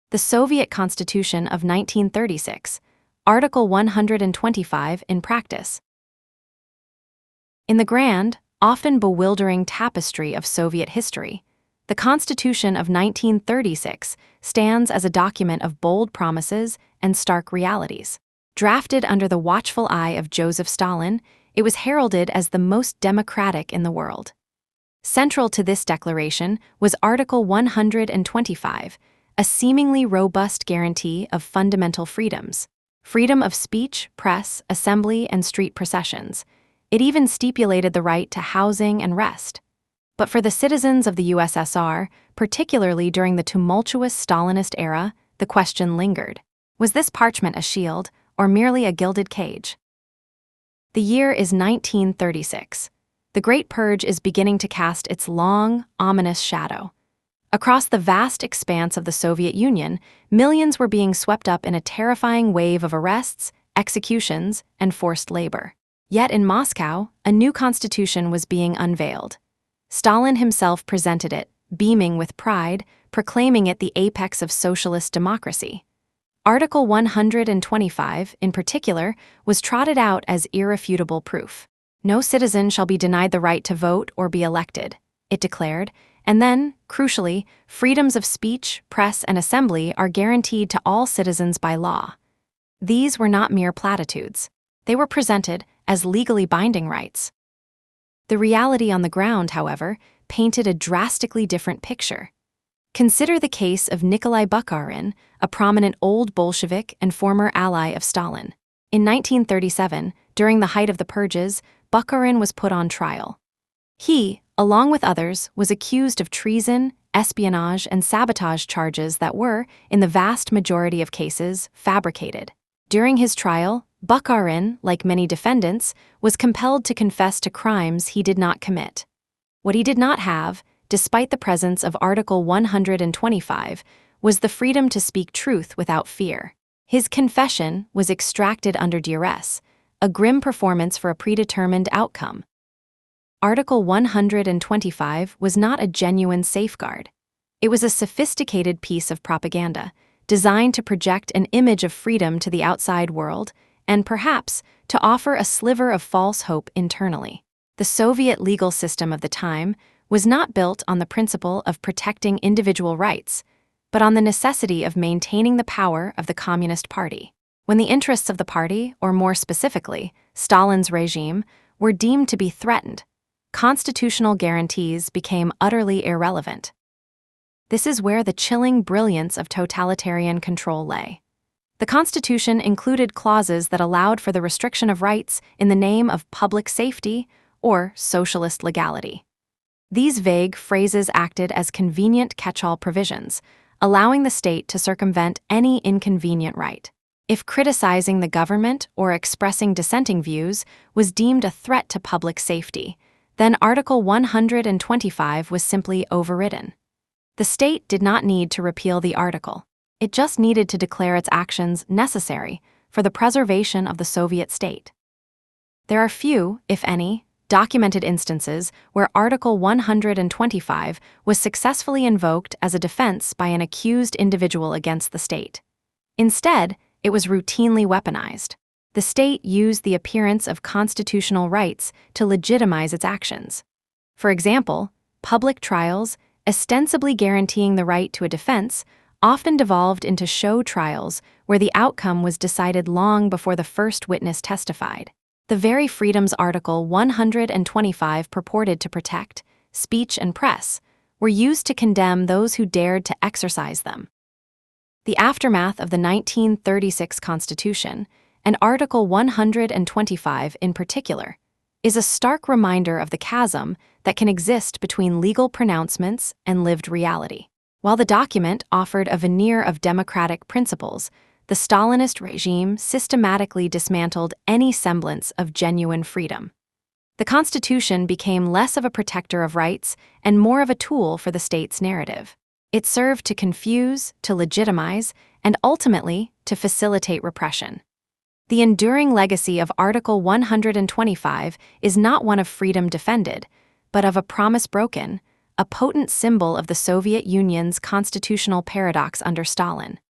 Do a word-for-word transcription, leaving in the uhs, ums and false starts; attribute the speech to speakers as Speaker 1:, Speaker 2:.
Speaker 1: The Soviet Constitution of nineteen thirty-six, Article one hundred twenty-five in practice. In the grand, often bewildering tapestry of Soviet history, the Constitution of nineteen thirty-six stands as a document of bold promises and stark realities. Drafted under the watchful eye of Joseph Stalin, it was heralded as the most democratic in the world. Central to this declaration was Article one hundred twenty-five, a seemingly robust guarantee of fundamental freedoms: freedom of speech, press, assembly, and street processions. It even stipulated the right to housing and rest. But for the citizens of the U S S R, particularly during the tumultuous Stalinist era, the question lingered. Was this parchment a shield, or merely a gilded cage? The year is nineteen thirty-six. The Great Purge is beginning to cast its long, ominous shadow. Across the vast expanse of the Soviet Union, millions were being swept up in a terrifying wave of arrests, executions, and forced labor. Yet in Moscow, a new constitution was being unveiled. Stalin himself presented it, beaming with pride, proclaiming it the apex of socialist democracy. Article one hundred twenty-five, in particular, was trotted out as irrefutable proof. No citizen shall be denied the right to vote or be elected, it declared, and then, crucially, freedoms of speech, press, and assembly are guaranteed to all citizens by law. These were not mere platitudes. They were presented as legally binding rights. The reality on the ground, however, painted a drastically different picture. Consider the case of Nikolai Bukharin, a prominent old Bolshevik and former ally of Stalin. In nineteen thirty-seven, during the height of the purges, Bukharin was put on trial. He, along with others, was accused of treason, espionage, and sabotage charges that were, in the vast majority of cases, fabricated. During his trial, Bukharin, like many defendants, was compelled to confess to crimes he did not commit. What he did not have, despite the presence of Article one hundred twenty-five, was the freedom to speak truth without fear. His confession was extracted under duress, a grim performance for a predetermined outcome. Article one hundred twenty-five was not a genuine safeguard. It was a sophisticated piece of propaganda, designed to project an image of freedom to the outside world and, perhaps, to offer a sliver of false hope internally. The Soviet legal system of the time was not built on the principle of protecting individual rights, but on the necessity of maintaining the power of the Communist Party. When the interests of the party, or more specifically, Stalin's regime, were deemed to be threatened, constitutional guarantees became utterly irrelevant. This is where the chilling brilliance of totalitarian control lay. The Constitution included clauses that allowed for the restriction of rights in the name of public safety or socialist legality. These vague phrases acted as convenient catch-all provisions, allowing the state to circumvent any inconvenient right. If criticizing the government or expressing dissenting views was deemed a threat to public safety, then Article one hundred twenty-five was simply overridden. The state did not need to repeal the article. It just needed to declare its actions necessary for the preservation of the Soviet state. There are few, if any, documented instances where Article one hundred twenty-five was successfully invoked as a defense by an accused individual against the state. Instead, it was routinely weaponized. The state used the appearance of constitutional rights to legitimize its actions. For example, public trials, ostensibly guaranteeing the right to a defense, often devolved into show trials where the outcome was decided long before the first witness testified. The very freedoms Article one hundred twenty-five purported to protect, speech and press, were used to condemn those who dared to exercise them. The aftermath of the nineteen thirty-six Constitution, and Article one hundred twenty-five in particular, is a stark reminder of the chasm that can exist between legal pronouncements and lived reality. While the document offered a veneer of democratic principles, the Stalinist regime systematically dismantled any semblance of genuine freedom. The Constitution became less of a protector of rights and more of a tool for the state's narrative. It served to confuse, to legitimize, and ultimately to facilitate repression. The enduring legacy of Article one hundred twenty-five is not one of freedom defended, but of a promise broken, a potent symbol of the Soviet Union's constitutional paradox under Stalin.